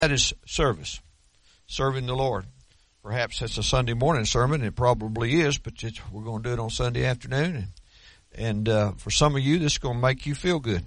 That is service, serving the Lord. Perhaps that's a Sunday morning sermon. It probably is, but we're going to do it on Sunday afternoon. And for some of you, this is going to make you feel good.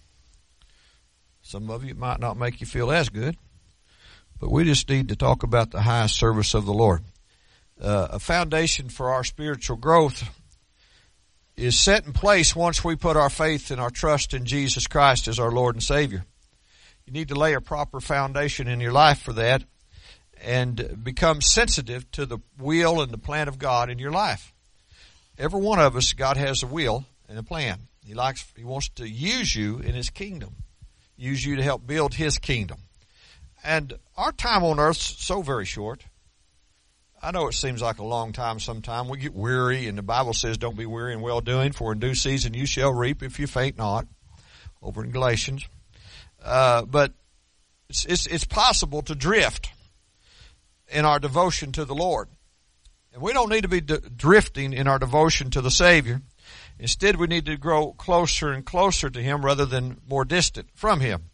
Some of you, it might not make you feel as good. But we just need to talk about the highest service of the Lord. A foundation for our spiritual growth is set in place once we put our faith and our trust in Jesus Christ as our Lord and Savior. You need to lay a proper foundation in your life for that and become sensitive to the will and the plan of God in your life. Every one of us, God has a will and a plan. He wants to use you in His kingdom, use you to help build His kingdom. And our time on earth is so very short. I know it seems like a long time sometime. We get weary, and the Bible says, don't be weary in well-doing, for in due season you shall reap if you faint not, over in Galatians. But it's possible to drift in our devotion to the Lord. And we don't need to be drifting in our devotion to the Savior. Instead, we need to grow closer and closer to Him rather than more distant from Him.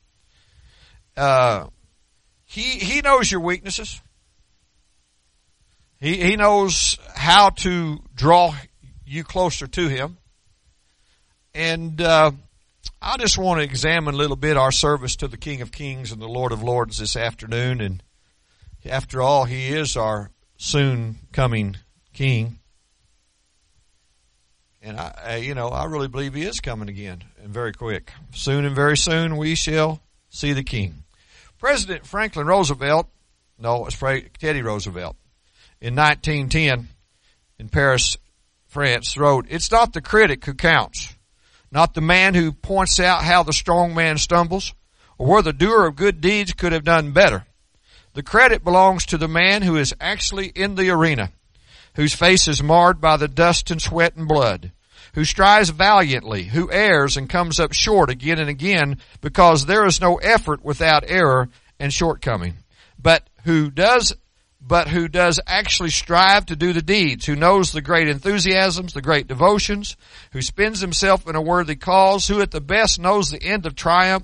He knows your weaknesses. He knows how to draw you closer to Him. And I just want to examine a little bit our service to the King of Kings and the Lord of Lords this afternoon. And after all, He is our soon coming King. And I really believe He is coming again, and very quick. Soon and very soon we shall see the King. President Franklin Roosevelt, Teddy Roosevelt, in 1910 in Paris, France, wrote, "It's not the critic who counts, not the man who points out how the strong man stumbles, or where the doer of good deeds could have done better. The credit belongs to the man who is actually in the arena, whose face is marred by the dust and sweat and blood, who strives valiantly, who errs and comes up short again and again, because there is no effort without error and shortcoming, but who does actually strive to do the deeds, who knows the great enthusiasms, the great devotions, who spends himself in a worthy cause, who at the best knows the end of triumph,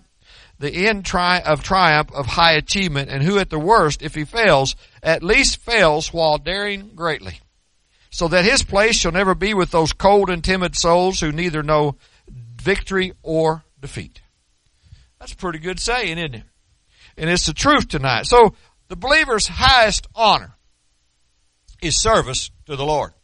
of high achievement, and who at the worst, if he fails, at least fails while daring greatly, so that his place shall never be with those cold and timid souls who neither know victory or defeat." That's a pretty good saying, isn't it? And it's the truth tonight. So the believer's highest honor is service to the Lord.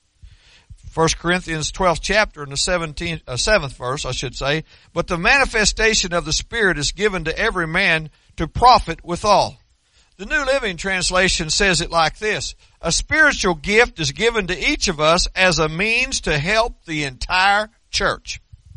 1 Corinthians 12th chapter in the 7th verse, I should say, "But the manifestation of the Spirit is given to every man to profit withal." The New Living Translation says it like this: "A spiritual gift is given to each of us as a means to help the entire church."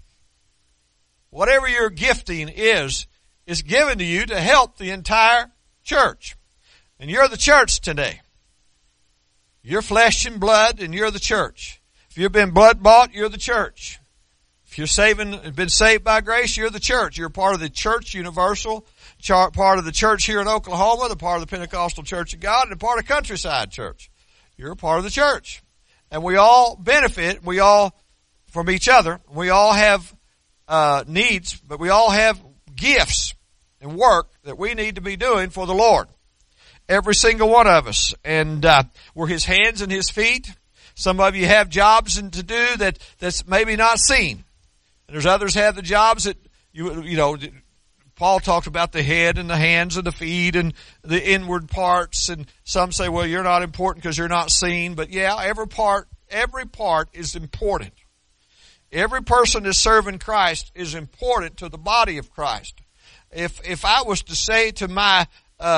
Whatever your gifting is given to you to help the entire church. And you're the church today. You're flesh and blood, and you're the church. If you've been blood bought, you're the church. If you're been saved by grace, you're the church. You're part of the church universal, part of the church here in Oklahoma, the part of the Pentecostal Church of God, and a part of Countryside Church. You're a part of the church. And we all benefit, from each other. We all have needs, but we all have gifts and work that we need to be doing for the Lord. Every single one of us. And we're His hands and His feet. Some of you have jobs to do that's maybe not seen. And there's others have the jobs that, Paul talked about the head and the hands and the feet and the inward parts. And some say, well, you're not important because you're not seen. But yeah, every part is important. Every person that's serving Christ is important to the body of Christ. If I was to say to my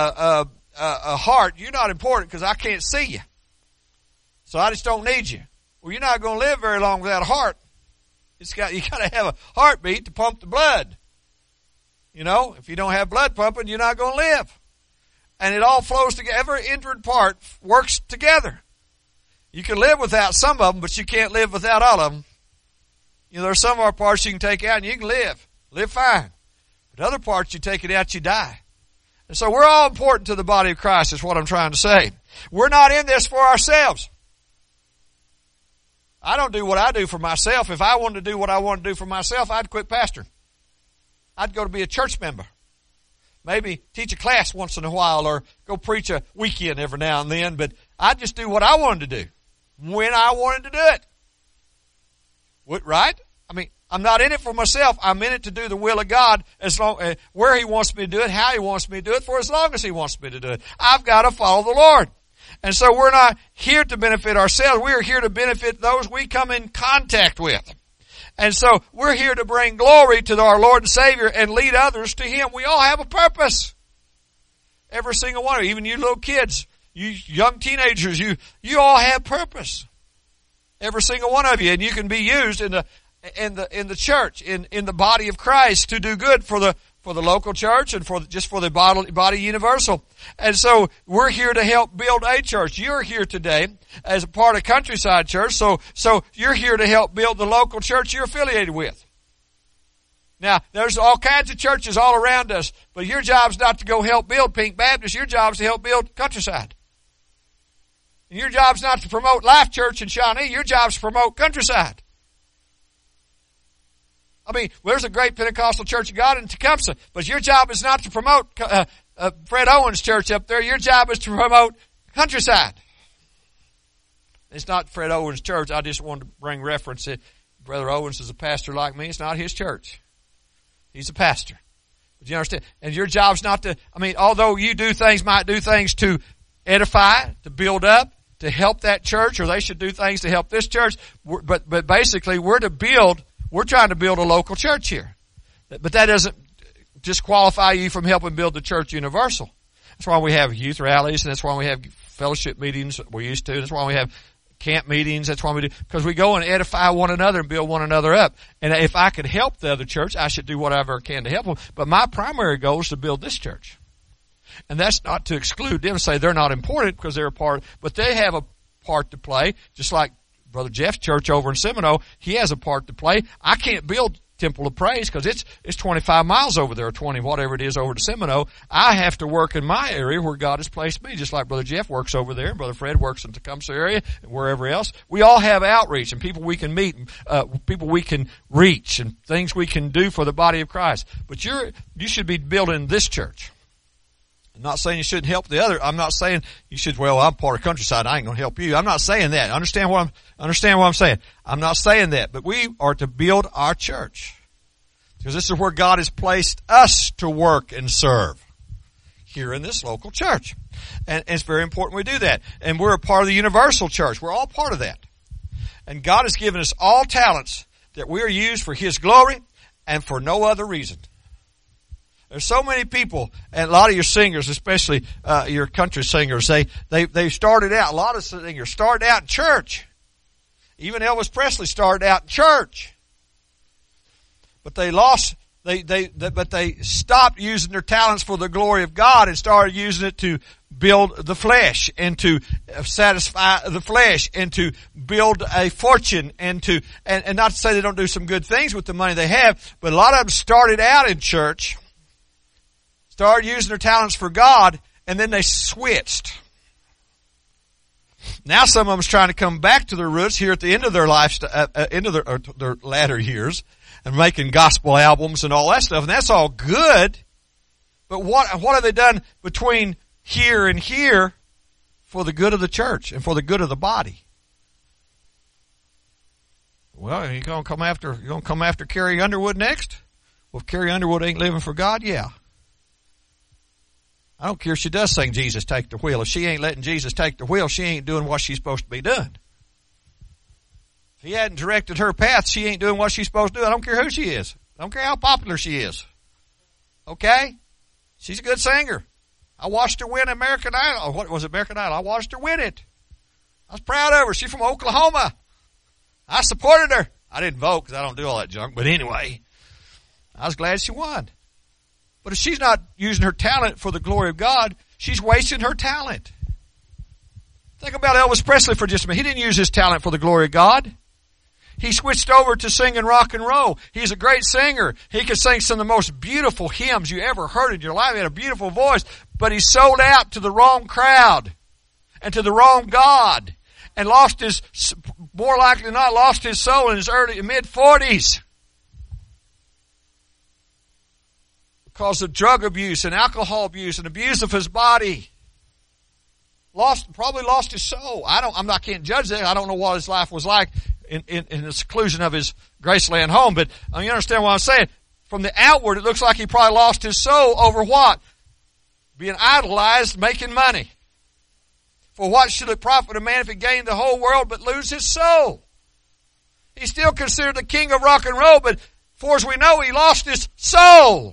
heart, you're not important because I can't see you, so I just don't need you. Well, you're not going to live very long without a heart. You got to have a heartbeat to pump the blood. If you don't have blood pumping, you're not going to live. And it all flows together. Every inward part works together. You can live without some of them, but you can't live without all of them. There's some of our parts you can take out and you can live fine. But other parts, you take it out, you die. And so we're all important to the body of Christ, is what I'm trying to say. We're not in this for ourselves. I don't do what I do for myself. If I wanted to do what I want to do for myself, I'd quit pastoring. I'd go to be a church member. maybe teach a class once in a while or go preach a weekend every now and then, but I just do what I wanted to do when I wanted to do it. What, right? I mean, I'm not in it for myself. I'm in it to do the will of God as long where He wants me to do it, how He wants me to do it, for as long as He wants me to do it. I've got to follow the Lord. And so we're not here to benefit ourselves. We are here to benefit those we come in contact with. And so we're here to bring glory to our Lord and Savior and lead others to Him. We all have a purpose. Every single one of you, even you little kids, you young teenagers, you all have purpose. Every single one of you. And you can be used in the church, in the body of Christ to do good for the local church and for the body universal. And so we're here to help build a church. You're here today as a part of Countryside Church, so you're here to help build the local church you're affiliated with. Now, there's all kinds of churches all around us, but your job's not to go help build Pink Baptist. Your job's to help build Countryside. And your job's not to promote Life Church in Shawnee. Your job's to promote Countryside. I mean, there's a great Pentecostal Church of God in Tecumseh, but your job is not to promote Fred Owens' church up there. Your job is to promote Countryside. It's not Fred Owens' church. I just wanted to bring reference that Brother Owens is a pastor like me. It's not his church. He's a pastor. But you understand? And your job's not to, I mean, although you might do things to edify, to build up, to help that church, or they should do things to help this church. But basically, we're trying to build a local church here. But that doesn't disqualify you from helping build the church universal. That's why we have youth rallies, and that's why we have fellowship meetings we used to. That's why we have camp meetings. That's why we do, because we go and edify one another and build one another up. And if I could help the other church, I should do whatever I can to help them. But my primary goal is to build this church. And that's not to exclude them, say they're not important because they're a part, but they have a part to play, just like Brother Jeff's church over in Seminole, he has a part to play. I can't build Temple of Praise because it's 25 miles over there, or 20, whatever it is, over to Seminole. I have to work in my area where God has placed me, just like Brother Jeff works over there, and Brother Fred works in the Tecumseh area, and wherever else. We all have outreach and people we can meet, people we can reach, and things we can do for the body of Christ. But you should be building this church. I'm not saying you shouldn't help the other. I'm not saying you should, well, I'm part of Countryside, I ain't going to help you. I'm not saying that. Understand what I'm saying. I'm not saying that. But we are to build our church. Because this is where God has placed us to work and serve. Here in this local church. And it's very important we do that. And we're a part of the universal church. We're all part of that. And God has given us all talents that we are used for His glory and for no other reason. There's so many people, and a lot of your singers, especially your country singers, they started out, a lot of singers started out in church. Even Elvis Presley started out in church. But but they stopped using their talents for the glory of God and started using it to build the flesh and to satisfy the flesh and to build a fortune and not to say they don't do some good things with the money they have, but a lot of them started out in church, started using their talents for God, and then they switched. Now some of them's trying to come back to their roots here at the end of their life, their latter years, and making gospel albums and all that stuff, and that's all good. But what have they done between here and here for the good of the church and for the good of the body? Well, you're gonna come after Carrie Underwood next? Well, if Carrie Underwood ain't living for God, yeah. I don't care if she does sing Jesus Take the Wheel. If she ain't letting Jesus take the wheel, she ain't doing what she's supposed to be doing. If He hadn't directed her path, she ain't doing what she's supposed to do. I don't care who she is. I don't care how popular she is. Okay? She's a good singer. I watched her win American Idol. What was it, American Idol? I watched her win it. I was proud of her. She's from Oklahoma. I supported her. I didn't vote because I don't do all that junk. But anyway, I was glad she won. But if she's not using her talent for the glory of God, she's wasting her talent. Think about Elvis Presley for just a minute. He didn't use his talent for the glory of God. He switched over to singing rock and roll. He's a great singer. He could sing some of the most beautiful hymns you ever heard in your life. He had a beautiful voice, but he sold out to the wrong crowd and to the wrong God and more likely than not, lost his soul in his mid-40s. because of drug abuse and alcohol abuse and abuse of his body. Probably lost his soul. I can't judge that. I don't know what his life was like in the seclusion of his Graceland home, but you understand what I'm saying. From the outward, it looks like he probably lost his soul over what? Being idolized, making money. For what should it profit a man if he gained the whole world but lose his soul? He's still considered the king of rock and roll, but for as we know, he lost his soul.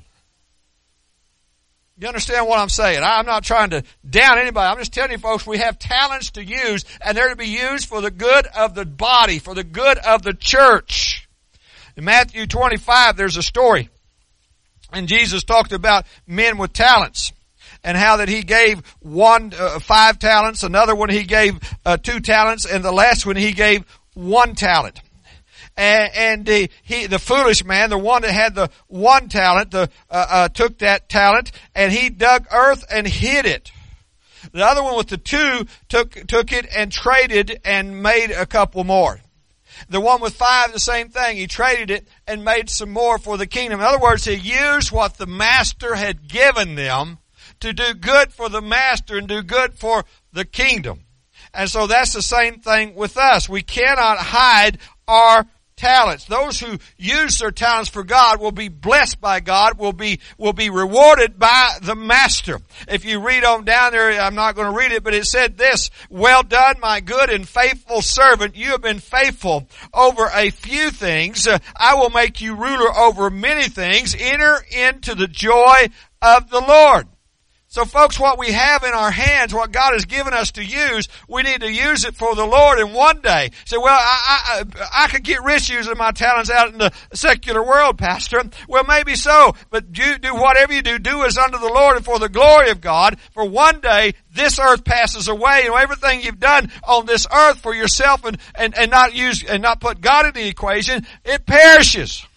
You understand what I'm saying? I'm not trying to down anybody. I'm just telling you folks, we have talents to use, and they're to be used for the good of the body, for the good of the church. In Matthew 25, there's a story. And Jesus talked about men with talents. And how that he gave one 5 talents, another one he gave 2 talents, and the last one he gave 1 talent. And the foolish man, the one that had the 1 talent, took that talent and he dug earth and hid it. The other one with the 2 took it and traded and made a couple more. The one with 5, the same thing. He traded it and made some more for the kingdom. In other words, he used what the master had given them to do good for the master and do good for the kingdom. And so that's the same thing with us. We cannot hide our talents. Those who use their talents for God will be blessed by God, will be rewarded by the master. If you read on down there, I'm not going to read it, but it said this: "Well done, my good and faithful servant. You have been faithful over a few things. I will make you ruler over many things. Enter into the joy of the Lord." So folks, what we have in our hands, what God has given us to use, we need to use it for the Lord. And one day, say, well, I could get rich using my talents out in the secular world, Pastor. Well, maybe so, but do whatever you do as unto the Lord and for the glory of God. For one day, this earth passes away, and everything you've done on this earth for yourself and not put God in the equation, it perishes.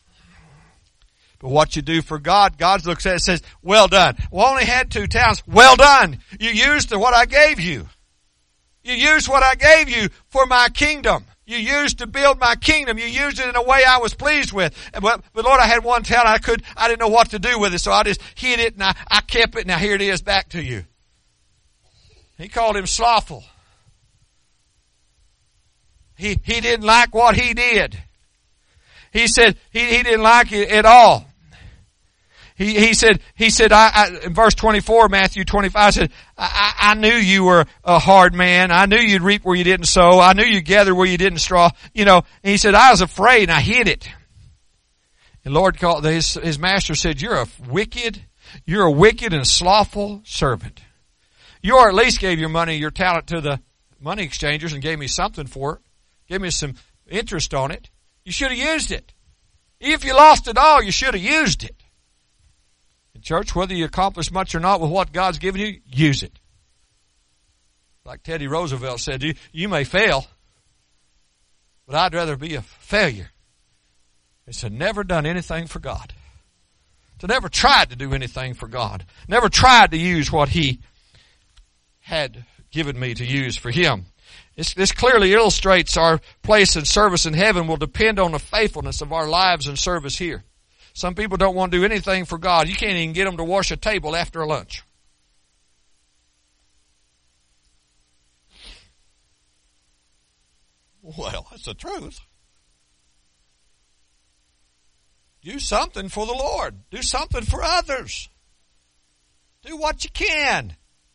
But what you do for God, God looks at it and says, well done. Well, I only had 2 talents. Well done. You used what I gave you. You used what I gave you for my kingdom. You used to build my kingdom. You used it in a way I was pleased with. But Lord, I had 1 talent. I didn't know what to do with it, so I just hid it and I kept it. Now here it is back to you. He called him slothful. He didn't like what he did. He said he didn't like it at all. He said, in verse 24, Matthew 25 said, I knew you were a hard man. I knew you'd reap where you didn't sow. I knew you'd gather where you didn't straw. And he said, I was afraid and I hid it. And Lord called, his master said, you're a wicked and slothful servant. You at least gave your talent to the money exchangers and gave me something for it. Gave me some interest on it. You should have used it. If you lost it all, you should have used it. In church, whether you accomplish much or not with what God's given you, use it. Like Teddy Roosevelt said, you may fail, but I'd rather be a failure than to never done anything for God. To never tried to do anything for God. Never tried to use what He had given me to use for Him. This clearly illustrates our place in service in heaven will depend on the faithfulness of our lives and service here. Some people don't want to do anything for God. You can't even get them to wash a table after a lunch. Well, that's the truth. Do something for the Lord. Do something for others. Do what you can.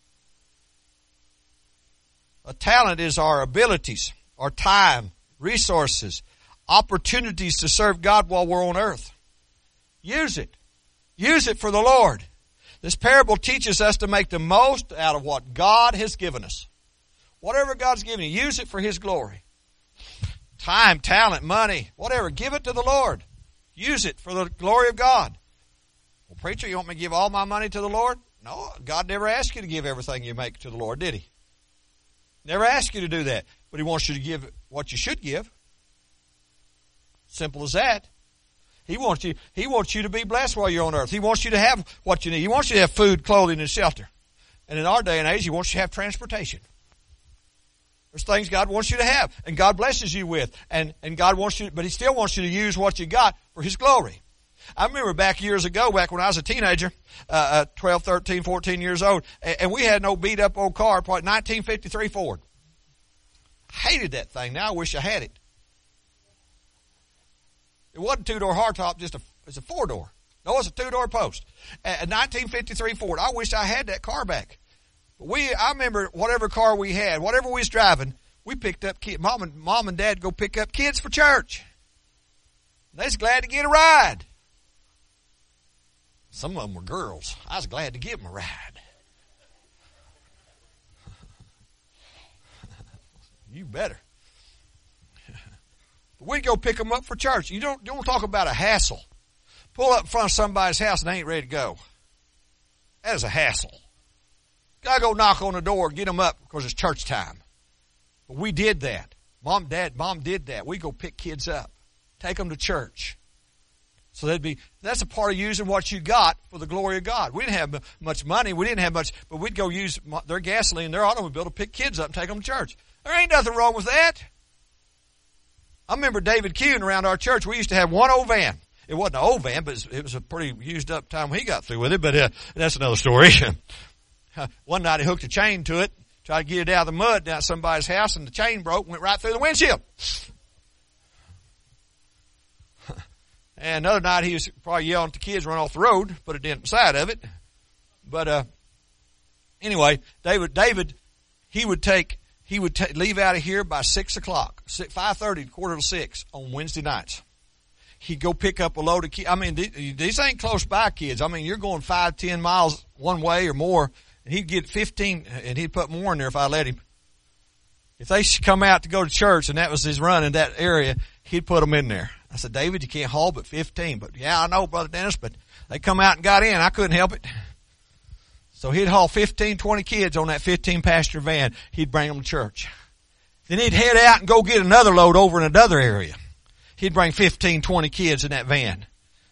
A talent is our abilities, our time, resources, opportunities to serve God while we're on earth. Use it. Use it for the Lord. This parable teaches us to make the most out of what God has given us. Whatever God's given you, use it for His glory. Time, talent, money, whatever, give it to the Lord. Use it for the glory of God. Well, preacher, you want me to give all my money to the Lord? No, God never asked you to give everything you make to the Lord, did He? Never asked you to do that, but He wants you to give what you should give. Simple as that. He wants you to be blessed while you're on earth. He wants you to have what you need. He wants you to have food, clothing, and shelter. And in our day and age, He wants you to have transportation. There's things God wants you to have, and God blesses you with, and God wants you, but He still wants you to use what you got for His glory. I remember back years ago, back when I was a teenager, 12, 13, 14 years old, and we had no beat up old car, probably 1953 Ford. I hated that thing. Now I wish I had it. It wasn't a 2-door hardtop, it's a 4-door. No, it's a 2-door post. A 1953 Ford. I wish I had that car back. But I remember whatever car we had, whatever we was driving, we picked up kids. Mom and Dad go pick up kids for church. They was glad to get a ride. Some of them were girls. I was glad to give them a ride. You better. But we'd go pick them up for church. You don't talk about a hassle. Pull up in front of somebody's house and they ain't ready to go. That is a hassle. Gotta go knock on the door, get them up because it's church time. But we did that. Mom did that. We go pick kids up, take them to church. So that's a part of using what you got for the glory of God. We didn't have much money. We didn't have much, but we'd go use their gasoline, their automobile to pick kids up and take them to church. There ain't nothing wrong with that. I remember David Kuhn around our church. We used to have one old van. It wasn't an old van, but it was a pretty used up time when he got through with it, but that's another story. One night he hooked a chain to it, tried to get it out of the mud down at somebody's house, and the chain broke and went right through the windshield. And another night he was probably yelling at the kids, run off the road, put a dent in the side of it. But anyway, David, he would leave out of here by 6 o'clock, 5:30, 5:45 on Wednesday nights. He'd go pick up a load of kids. I mean, these ain't close by kids. I mean, you're going 5-10 miles one way or more, and he'd get 15, and he'd put more in there if I let him. If they should come out to go to church, and that was his run in that area, he'd put them in there. I said, David, you can't haul but 15. But yeah, I know, Brother Dennis, but they come out and got in. I couldn't help it. So he'd haul 15, 20 kids on that 15-passenger van. He'd bring them to church. Then he'd head out and go get another load over in another area. He'd bring 15, 20 kids in that van.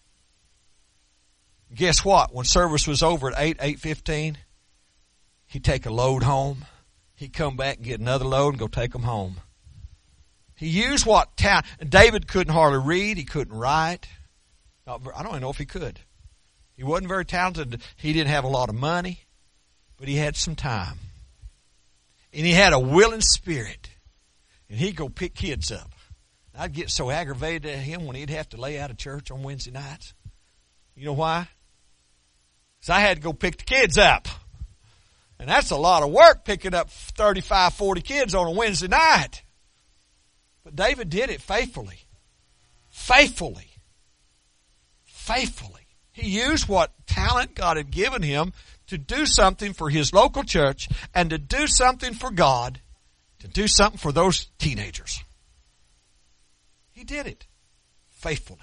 Guess what? When service was over at 8:15, he'd take a load home. He'd come back and get another load and go take them home. He used what talent. David couldn't hardly read. He couldn't write. I don't even know if he could. He wasn't very talented. He didn't have a lot of money, but he had some time. And he had a willing spirit. And he'd go pick kids up. I'd get so aggravated at him when he'd have to lay out of church on Wednesday nights. You know why? Because I had to go pick the kids up. And that's a lot of work, picking up 35, 40 kids on a Wednesday night. But David did it faithfully. Faithfully. Faithfully. He used what talent God had given him to do something for his local church and to do something for God, to do something for those teenagers. He did it faithfully.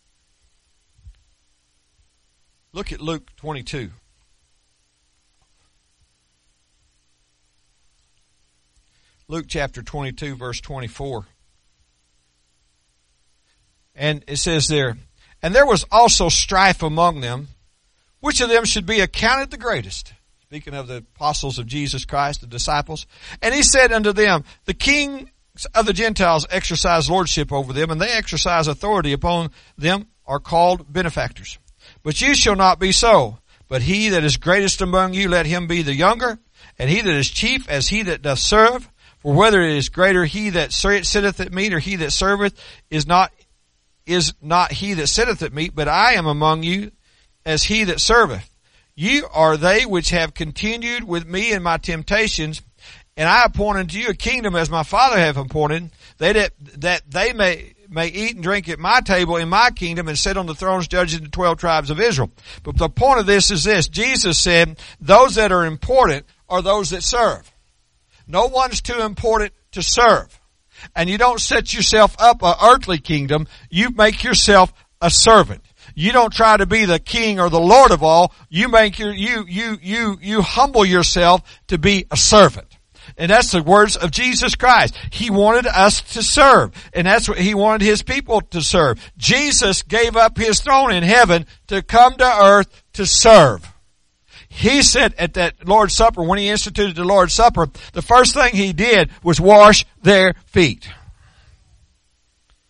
Look at Luke 22. Luke chapter 22, verse 24. And it says there, and there was also strife among them, which of them should be accounted the greatest. Speaking of the apostles of Jesus Christ, the disciples. And he said unto them, the kings of the Gentiles exercise lordship over them, and they exercise authority upon them are called benefactors. But you shall not be so. But he that is greatest among you, let him be the younger, and he that is chief as he that doth serve. For whether it is greater he that sitteth at meat or he that serveth is not he that sitteth at meat, but I am among you as he that serveth. You are they which have continued with me in my temptations, and I appoint unto you a kingdom as my Father hath appointed, that they may eat and drink at my table in my kingdom and sit on the thrones judging the 12 tribes of Israel. But the point of this is this. Jesus said, those that are important are those that serve. No one's too important to serve. And you don't set yourself up an earthly kingdom. You make yourself a servant. You don't try to be the king or the Lord of all. You humble yourself to be a servant. And that's the words of Jesus Christ. He wanted us to serve. And that's what he wanted his people to serve. Jesus gave up his throne in heaven to come to earth to serve. He said at that Lord's Supper, when he instituted the Lord's Supper, the first thing he did was wash their feet.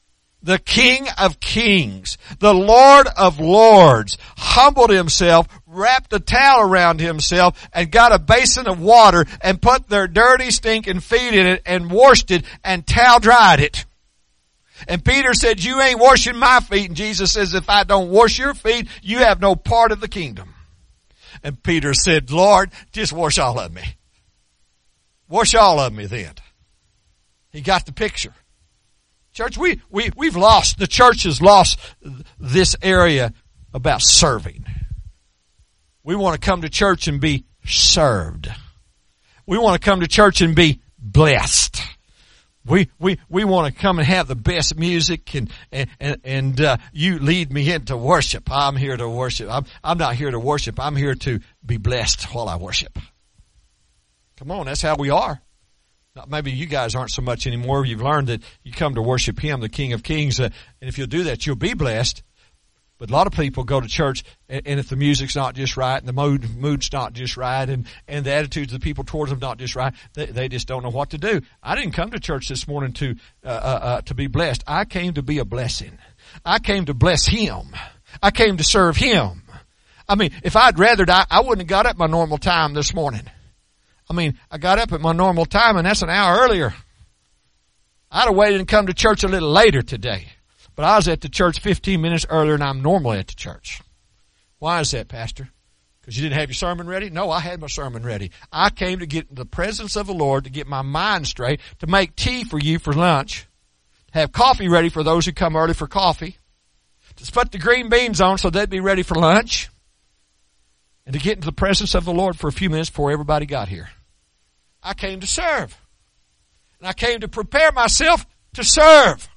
the King of Kings, the Lord of Lords, humbled himself, wrapped a towel around himself, and got a basin of water and put their dirty, stinking feet in it and washed it and towel dried it. And Peter said, you ain't washing my feet. And Jesus says, if I don't wash your feet, you have no part of the kingdom. And Peter said, Lord, just wash all of me. Wash all of me then. He got the picture. Church, we've lost, the church has lost this area about serving. We want to come to church and be served. We want to come to church and be blessed. We want to come and have the best music and you lead me into worship. I'm here to worship. I'm not here to worship. I'm here to be blessed while I worship. Come on, that's how we are. Maybe you guys aren't so much anymore. You've learned that you come to worship Him, the King of Kings, and if you'll do that, you'll be blessed. But a lot of people go to church, and if the music's not just right, and the mood's not just right, and the attitudes of the people towards them not just right, they just don't know what to do. I didn't come to church this morning to be blessed. I came to be a blessing. I came to bless Him. I came to serve Him. I mean, if I'd rather die, I wouldn't have got up my normal time this morning. I mean, I got up at my normal time, and that's an hour earlier. I'd have waited and come to church a little later today. But I was at the church 15 minutes earlier, and I'm normally at the church. Why is that, Pastor? Because you didn't have your sermon ready? No, I had my sermon ready. I came to get in the presence of the Lord, to get my mind straight, to make tea for you for lunch, to have coffee ready for those who come early for coffee, to put the green beans on so they'd be ready for lunch, and to get into the presence of the Lord for a few minutes before everybody got here. I came to serve. And I came to prepare myself to serve.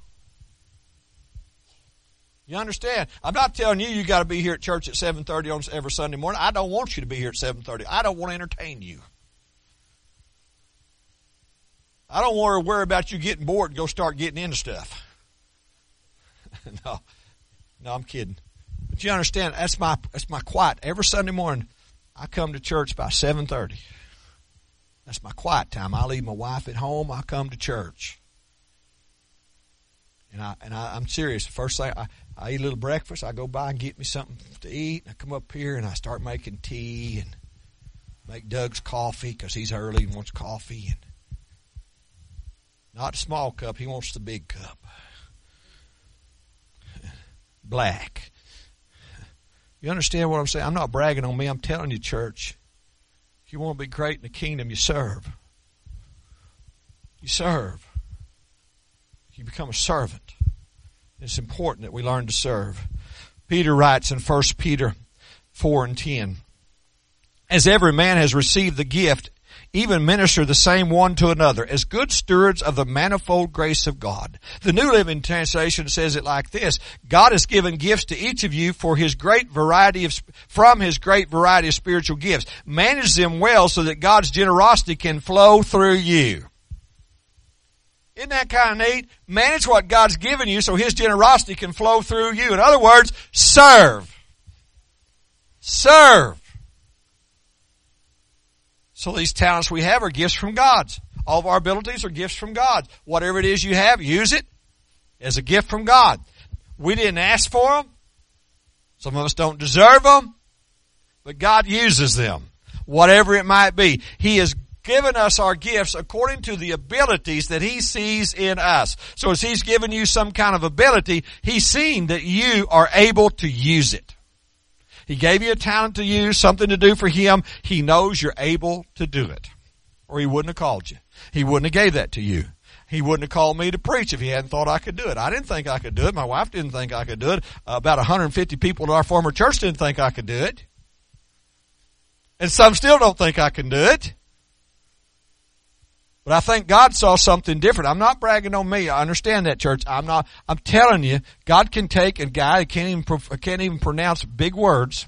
You understand? I'm not telling you got to be here at church at 7:30 on every Sunday morning. I don't want you to be here at 7:30. I don't want to entertain you. I don't want to worry about you getting bored and go start getting into stuff. No, I'm kidding. But you understand, that's my quiet. Every Sunday morning, I come to church by 7:30. That's my quiet time. I leave my wife at home. I come to church. And I'm serious. The first thing, I eat a little breakfast. I go by and get me something to eat. And I come up here and I start making tea and make Doug's coffee because he's early and wants coffee. And not the small cup. He wants the big cup. Black. You understand what I'm saying? I'm not bragging on me. I'm telling you, church. If you want to be great in the kingdom, you serve. You serve. You become a servant. It's important that we learn to serve. Peter writes in 1 Peter 4:10, as every man has received the gift, even minister the same one to another, as good stewards of the manifold grace of God. The New Living Translation says it like this: God has given gifts to each of you from His great variety of spiritual gifts. Manage them well so that God's generosity can flow through you. Isn't that kind of neat? Manage what God's given you so His generosity can flow through you. In other words, serve. Serve. So these talents we have are gifts from God. All of our abilities are gifts from God. Whatever it is you have, use it as a gift from God. We didn't ask for them. Some of us don't deserve them. But God uses them. Whatever it might be. He has given us our gifts according to the abilities that He sees in us. So as He's given you some kind of ability, He's seen that you are able to use it. He gave you a talent to use, something to do for Him. He knows you're able to do it. Or He wouldn't have called you. He wouldn't have gave that to you. He wouldn't have called me to preach if He hadn't thought I could do it. I didn't think I could do it. My wife didn't think I could do it. About 150 people in our former church didn't think I could do it. And some still don't think I can do it. But I think God saw something different. I'm not bragging on me. I understand that, church. I'm telling you, God can take a guy who can't even pronounce big words.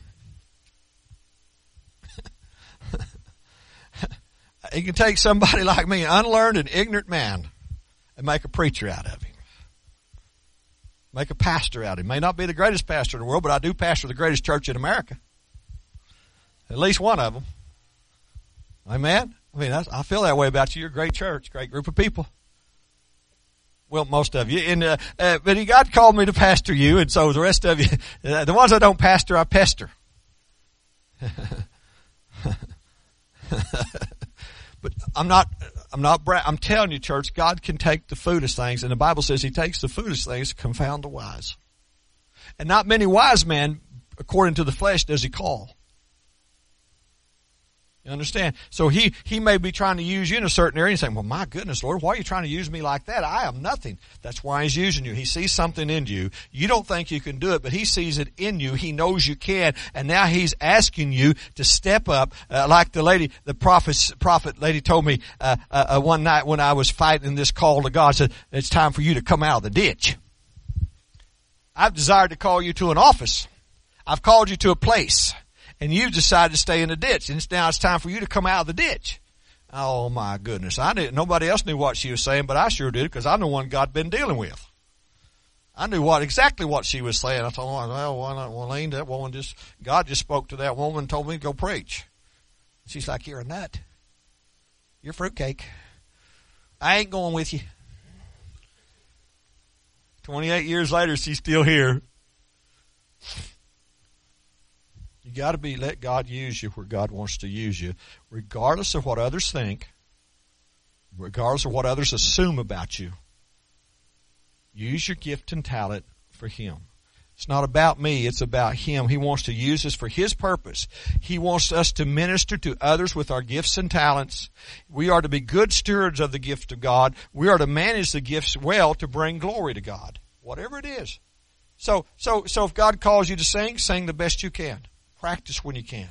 He can take somebody like me, an unlearned and ignorant man, and make a preacher out of him. Make a pastor out of him. May not be the greatest pastor in the world, but I do pastor the greatest church in America. At least one of them. Amen? I mean, I feel that way about you. You're a great church, great group of people. Well, most of you. And, but God called me to pastor you, and so the rest of you, the ones I don't pastor, I pester. But I'm telling you, church, God can take the foolish things, and the Bible says He takes the foolish things to confound the wise. And not many wise men, according to the flesh, does He call. You understand? So he may be trying to use you in a certain area and saying, well, my goodness, Lord, why are you trying to use me like that? I am nothing. That's why He's using you. He sees something in you. You don't think you can do it, but He sees it in you. He knows you can. And now He's asking you to step up, like the prophet lady told me, one night when I was fighting this call to God, said, it's time for you to come out of the ditch. I've desired to call you to an office. I've called you to a place. And you've decided to stay in the ditch. And now it's time for you to come out of the ditch. Oh my goodness. Nobody else knew what she was saying, but I sure did, because I'm the one God been dealing with. I knew exactly what she was saying. I thought, well, why not? Well, ain't that woman God just spoke to that woman and told me to go preach. She's like, you're a nut. You're fruitcake. I ain't going with you. 28 years later, she's still here. You got to let God use you where God wants to use you, regardless of what others think, regardless of what others assume about you. Use your gift and talent for Him. It's not about me, it's about Him. He wants to use us for His purpose. He wants us to minister to others with our gifts and talents. We are to be good stewards of the gift of God. We are to manage the gifts well to bring glory to God, whatever it is. So if God calls you to sing the best you can. Practice when you can,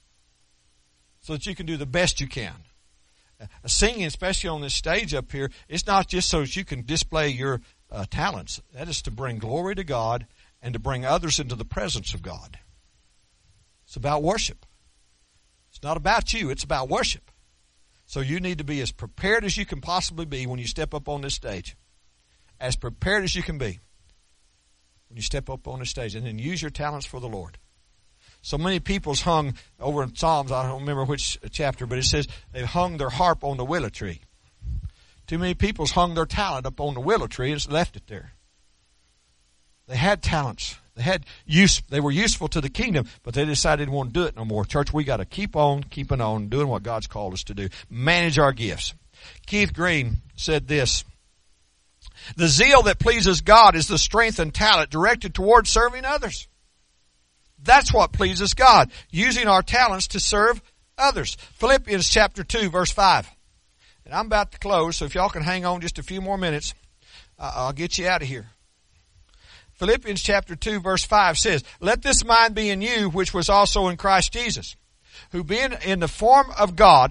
so that you can do the best you can. Singing, especially on this stage up here, it's not just so that you can display your talents. That is to bring glory to God and to bring others into the presence of God. It's about worship. It's not about you. It's about worship. So you need to be as prepared as you can possibly be when you step up on this stage. As prepared as you can be when you step up on this stage. And then use your talents for the Lord. So many people's hung over in Psalms, I don't remember which chapter, but it says they've hung their harp on the willow tree. Too many people's hung their talent up on the willow tree and just left it there. They had talents. They were useful to the kingdom, but they decided they didn't want to do it no more. Church, we got to keep on keeping on, doing what God's called us to do. Manage our gifts. Keith Green said this: the zeal that pleases God is the strength and talent directed toward serving others. That's what pleases God, using our talents to serve others. Philippians chapter 2, verse 5. And I'm about to close, so if y'all can hang on just a few more minutes, I'll get you out of here. Philippians chapter 2, verse 5 says, let this mind be in you, which was also in Christ Jesus, who being in the form of God,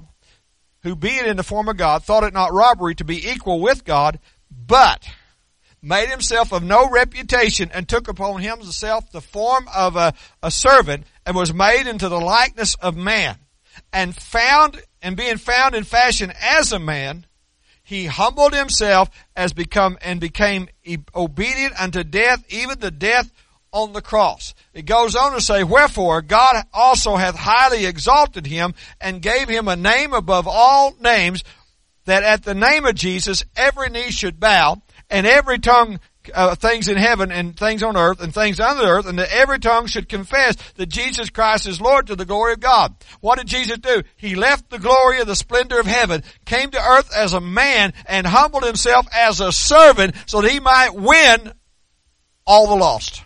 thought it not robbery to be equal with God, but made himself of no reputation, and took upon himself the form of a servant, and was made into the likeness of man. And being found in fashion as a man, he humbled himself became obedient unto death, even the death on the cross. It goes on to say, wherefore God also hath highly exalted him, and gave him a name above all names, that at the name of Jesus every knee should bow, and every tongue, things in heaven and things on earth and things under the earth, and that every tongue should confess that Jesus Christ is Lord, to the glory of God. What did Jesus do? He left the glory of the splendor of heaven, came to earth as a man, and humbled himself as a servant so that he might win all the lost.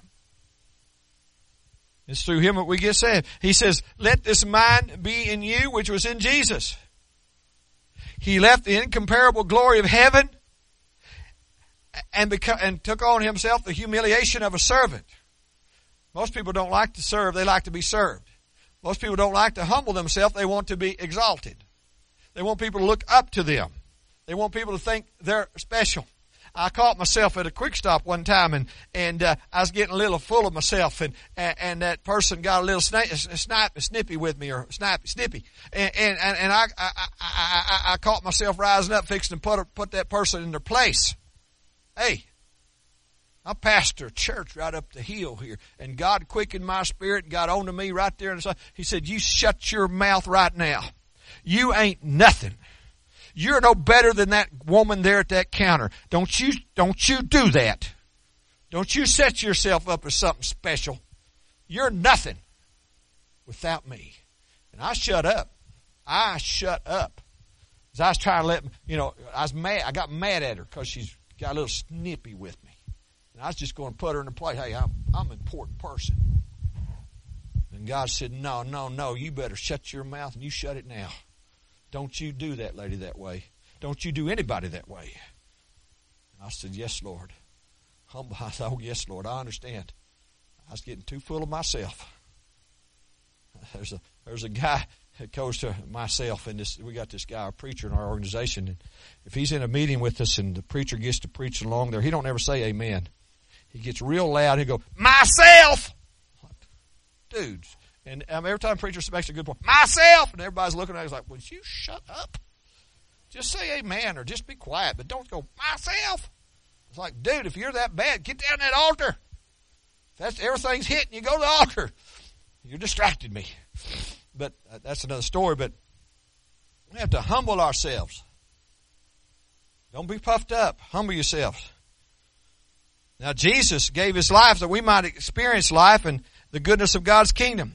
It's through him that we get saved. He says, let this mind be in you, which was in Jesus. He left the incomparable glory of heaven and took on himself the humiliation of a servant. Most people don't like to serve, they like to be served. Most people don't like to humble themselves, they want to be exalted. They want people to look up to them. They want people to think they're special. I caught myself at a Quick Stop one time, and I was getting a little full of myself, and that person got a little snippy with me, or snippy, and I caught myself rising up, fixing to put that person in their place. Hey, I pastor a church right up the hill here, and God quickened my spirit and got on to me right there. And He said, you shut your mouth right now. You ain't nothing. You're no better than that woman there at that counter. Don't you do that. Don't you set yourself up as something special. You're nothing without me. And I shut up. As I was trying to let, I was mad. I got mad at her because she's got a little snippy with me. And I was just going to put her in the place. Hey, I'm an important person. And God said, no, you better shut your mouth and you shut it now. Don't you do that lady that way. Don't you do anybody that way. And I said, yes, Lord. I said, oh, yes, Lord, I understand. I was getting too full of myself. There's a guy that goes to myself, and we got this guy, a preacher in our organization, and if he's in a meeting with us and the preacher gets to preach along there, he don't ever say amen. He gets real loud. He go, myself! Dudes. And every time a preacher makes a good point, myself! And everybody's looking at him like, would you shut up? Just say amen or just be quiet, but don't go, myself! It's like, dude, if you're that bad, get down that altar. If that's everything's hitting, you go to the altar. You distracted me. But that's another story. But we have to humble ourselves. Don't be puffed up. Humble yourselves. Now, Jesus gave his life that we might experience life and the goodness of God's kingdom.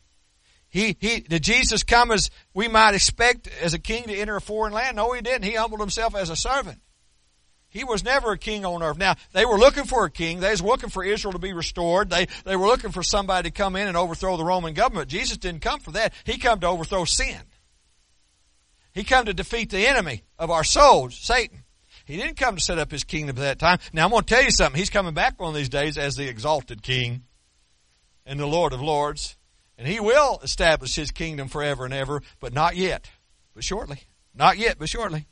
Did Jesus come as we might expect as a king to enter a foreign land? No, he didn't. He humbled himself as a servant. He was never a king on earth. Now, they were looking for a king. They was looking for Israel to be restored. They were looking for somebody to come in and overthrow the Roman government. Jesus didn't come for that. He come to overthrow sin. He come to defeat the enemy of our souls, Satan. He didn't come to set up his kingdom at that time. Now, I'm going to tell you something. He's coming back one of these days as the exalted king and the Lord of lords. And he will establish his kingdom forever and ever, but not yet, but shortly. Not yet, but shortly.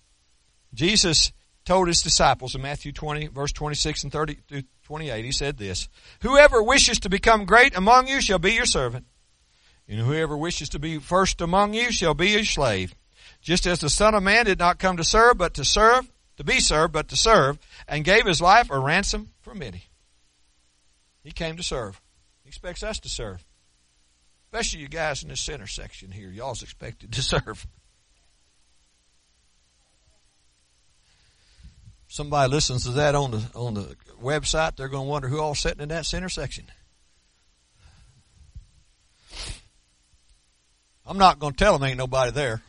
Jesus told his disciples in Matthew 20, verse 26 and 30 through 28, he said this, whoever wishes to become great among you shall be your servant, and whoever wishes to be first among you shall be your slave. Just as the Son of Man did not come to serve, but to serve, to be served, but to serve, and gave his life a ransom for many. He came to serve. He expects us to serve. Especially you guys in this center section here. Y'all's expected to serve. Somebody listens to that on the website, they're going to wonder who all's sitting in that center section. I'm not going to tell them ain't nobody there.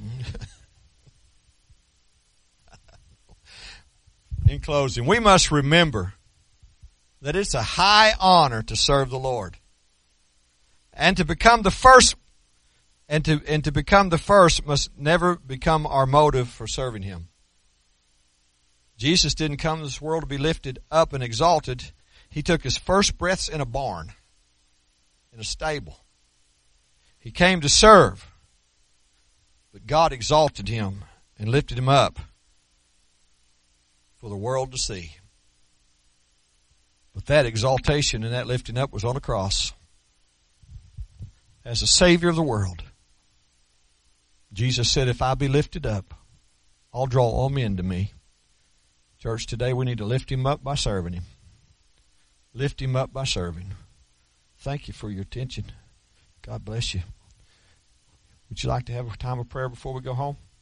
In closing, we must remember that it's a high honor to serve the Lord. And to become the first, and to become the first must never become our motive for serving him. Jesus didn't come to this world to be lifted up and exalted. He took his first breaths in a barn, in a stable. He came to serve, but God exalted him and lifted him up for the world to see. But that exaltation and that lifting up was on a cross. As the Savior of the world, Jesus said, if I be lifted up, I'll draw all men to me. Church, today we need to lift him up by serving him. Lift him up by serving. Thank you for your attention. God bless you. Would you like to have a time of prayer before we go home?